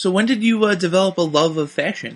So when did you develop a love of fashion?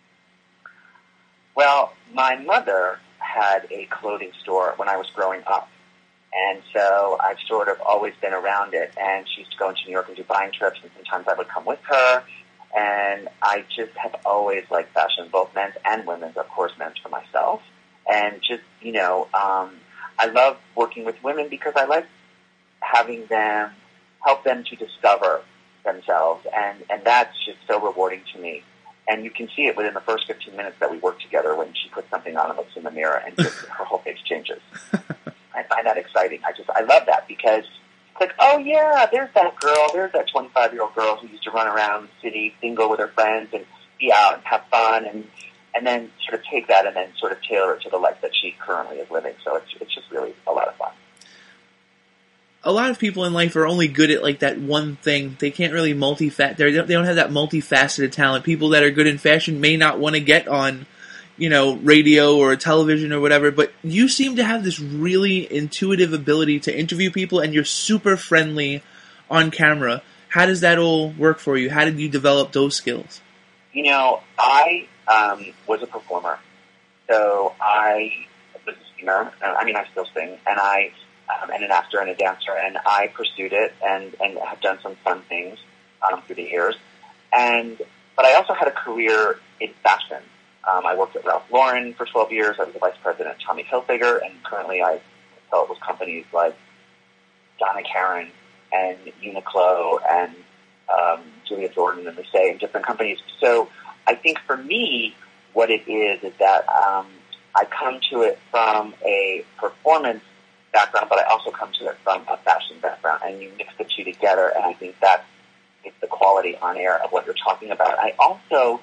Well, my mother had a clothing store when I was growing up. And so I've sort of always been around it. And she used to go into New York and do buying trips, and sometimes I would come with her. And I just have always liked fashion, both men's and women's, of course, men's for myself. And just, I love working with women because I like having them, help them to discover themselves. And that's just so rewarding to me. And you can see it within the first 15 minutes that we work together when she puts something on and looks in the mirror and just her whole face changes. I find that exciting. I love that because it's like, oh yeah, there's that girl, there's that 25-year-old girl who used to run around the city, single with her friends and be out and have fun and then sort of take that and then sort of tailor it to the life that she currently is living. So it's just really a lot of fun. A lot of people in life are only good at like that one thing. They can't really they don't have that multifaceted talent. People that are good in fashion may not want to get on, radio or television or whatever, but you seem to have this really intuitive ability to interview people, and you're super friendly on camera. How does that all work for you? How did you develop those skills? I was a performer. So I was a singer. I still sing, and and an actor and a dancer, and I pursued it and have done some fun things through the years. But I also had a career in fashion. I worked at Ralph Lauren for 12 years. I was the vice president of Tommy Hilfiger, and currently I consult with companies like Donna Karan and Uniqlo and Julia Jordan and Mercedes and different companies. So I think for me, what it is that I come to it from a performance background, but I also come to it from a fashion background, and you mix the two together, and I think that's the quality on air of what you're talking about. I also,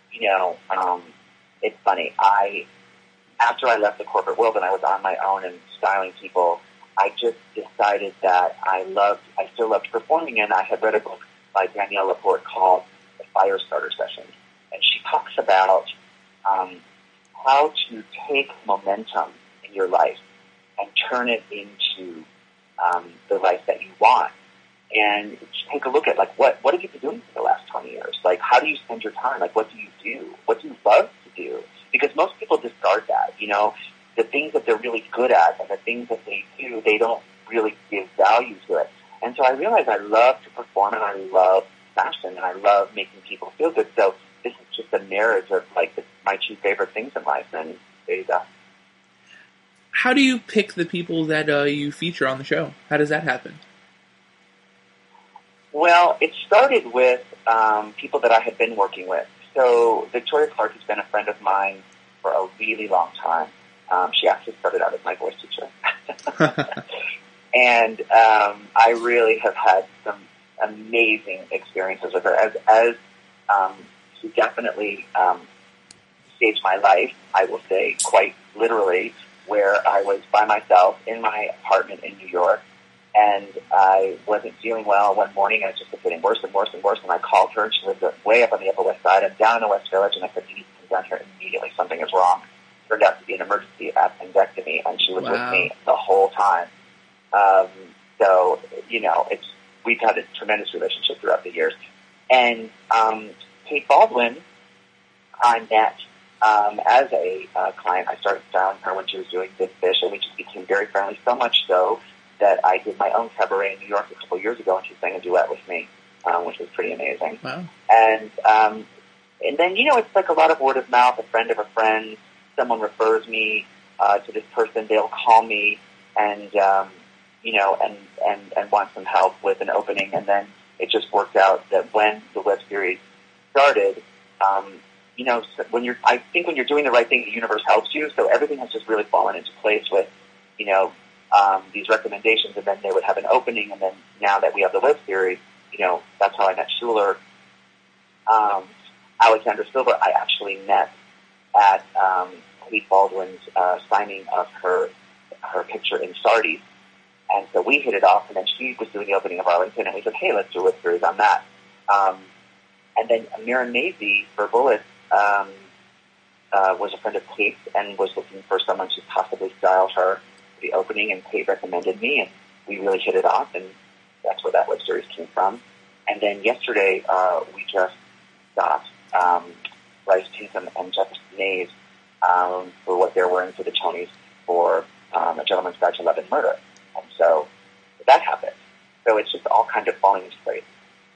it's funny, after I left the corporate world and I was on my own and styling people, I just decided that I still loved performing, and I had read a book by Danielle Laporte called The Fire Starter Session, and she talks about how to take momentum in your life and turn it into the life that you want. And take a look at, what have you been doing for the last 20 years? How do you spend your time? What do you do? What do you love to do? Because most people discard that, the things that they're really good at and the things that they do, they don't really give value to it. And so I realized I love to perform, and I love fashion, and I love making people feel good. So this is just a marriage of, my two favorite things in life, and there you go. How do you pick the people that you feature on the show? How does that happen? Well, it started with people that I had been working with. So Victoria Clark has been a friend of mine for a really long time. She actually started out as my voice teacher. And I really have had some amazing experiences with her. As she definitely saved my life, I will say, quite literally, where I was by myself in my apartment in New York, and I wasn't feeling well one morning, and it just was getting worse and worse and worse, and I called her, and she lived way up on the Upper West Side. I'm down in the West Village, and I said, you need to come down here immediately. Something is wrong. It turned out to be an emergency appendectomy, and she was with me the whole time. So, we've had a tremendous relationship throughout the years. And Kate Baldwin, I met as a client. I started styling her when she was doing Big Fish, and we just became very friendly, so much so that I did my own cabaret in New York a couple of years ago, and she sang a duet with me, which was pretty amazing. Wow. And then, it's like a lot of word of mouth, a friend of a friend, someone refers me to this person, they'll call me and want some help with an opening, and then it just worked out that when the web series started, when you're doing the right thing, the universe helps you. So everything has just really fallen into place with, these recommendations, and then they would have an opening, and then now that we have the web series, that's how I met Schuler. Alexandra Silver, I actually met at Kate Baldwin's signing of her picture in Sardi's. And so we hit it off, and then she was doing the opening of Arlington, and we said, hey, let's do a web series on that. And then Mira Maisie for Bullet was a friend of Kate's and was looking for someone to possibly style her for the opening, and Kate recommended me, and we really hit it off, and that's where that web series came from. And then yesterday, we just Scott, Bryce Tinkham, and Jefferson Mays for what they're wearing for the Tonys for A Gentleman's Guide to Love and Murder. And so that happened. So it's just all kind of falling into place.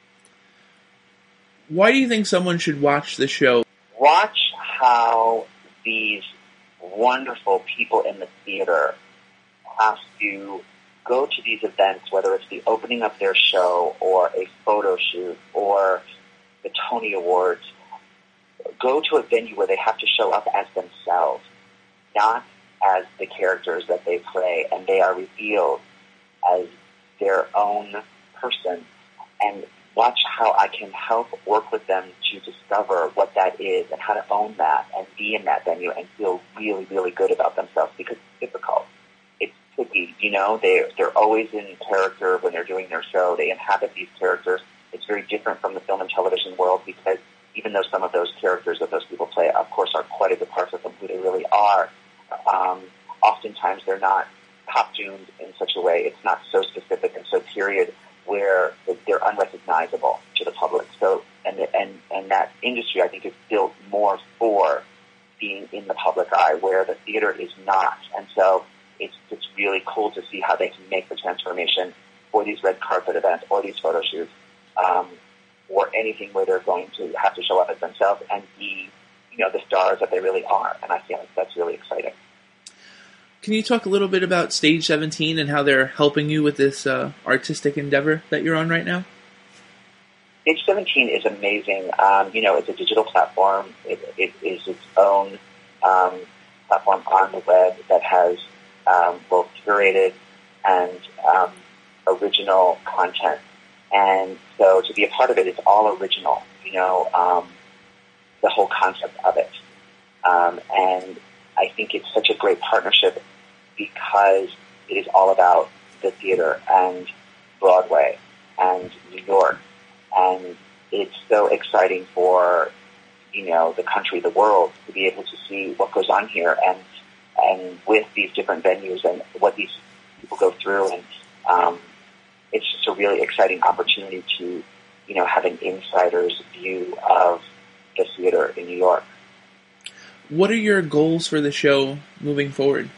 Why do you think someone should watch the show? Watch how these wonderful people in the theater have to go to these events, whether it's the opening of their show or a photo shoot or the Tony Awards, go to a venue where they have to show up as themselves, not as the characters that they play, and they are revealed as their own person. And watch how I can help work with them to discover what that is and how to own that and be in that venue and feel really, really good about themselves, because it's difficult. It's tricky, you know. They're always in character when they're doing their show. They inhabit these characters. It's very different from the film and television world, because even though some of those characters that those people play, of course, are quite a departure from who they really are, oftentimes they're not costumed in such a way. It's not so specific and so period where they're unrecognizable to the public. So, and that industry, I think, is built more for being in the public eye, where the theater is not. And so it's really cool to see how they can make the transformation for these red carpet events or these photo shoots, or anything where they're going to have to show up as themselves and be, you know, the stars that they really are. And I feel like that's really exciting. Can you talk a little bit about Stage 17 and how they're helping you with this artistic endeavor that you're on right now? Stage 17 is amazing. You know, it's a digital platform. It is its own platform on the web that has both curated and original content. And so to be a part of it is all original, you know, the whole concept of it. And I think it's such a great partnership because it is all about the theater and Broadway and New York. And it's so exciting for, you know, the country, the world, to be able to see what goes on here and with these different venues and what these people go through. And it's just a really exciting opportunity to, you know, have an insider's view of the theater in New York. What are your goals for the show moving forward?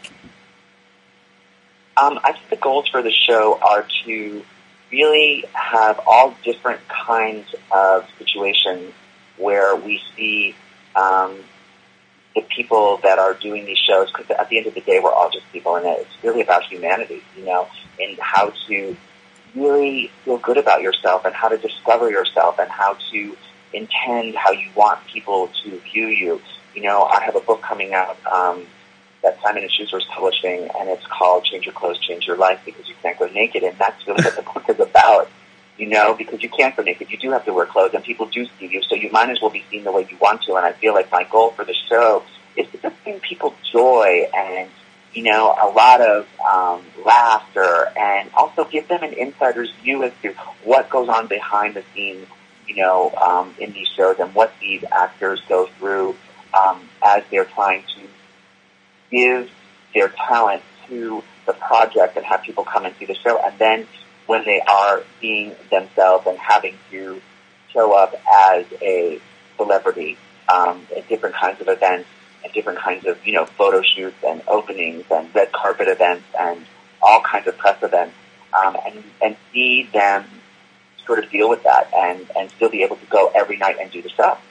I think the goals for the show are to really have all different kinds of situations where we see the people that are doing these shows, because at the end of the day, we're all just people, and it's really about humanity, you know, and how to really feel good about yourself and how to discover yourself and how to intend how you want people to view you. You know, I have a book coming out that Simon & Schuster is publishing, and it's called Change Your Clothes, Change Your Life, because you can't go naked. And that's really what the book is about, you know, because you can't go naked. You do have to wear clothes, and people do see you, so you might as well be seen the way you want to. And I feel like my goal for the show is to just bring people joy and, you know, a lot of laughter, and also give them an insider's view as to what goes on behind the scenes, you know, in these shows and what these actors go through as they're trying to give their talent to the project and have people come and see the show. And then when they are being themselves and having to show up as a celebrity at different kinds of events and different kinds of, you know, photo shoots and openings and red carpet events and all kinds of press events, and see them sort of deal with that and still be able to go every night and do the show.